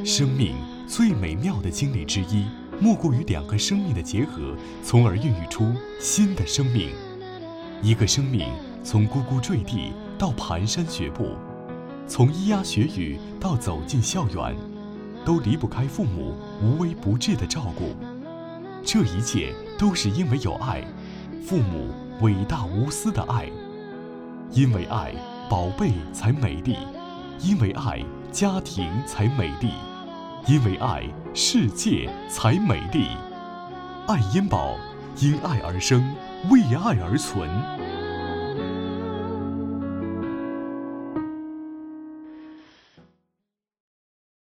生命最美妙的经历之一，莫过于两个生命的结合，从而孕育出新的生命。一个生命从呱呱坠地到蹒跚学步，从咿呀学语到走进校园，都离不开父母无微不至的照顾。这一切都是因为有爱，父母伟大无私的爱。因为爱，宝贝才美丽；因为爱，家庭才美丽；因为爱，世界才美丽。爱因宝，因爱而生，为爱而存。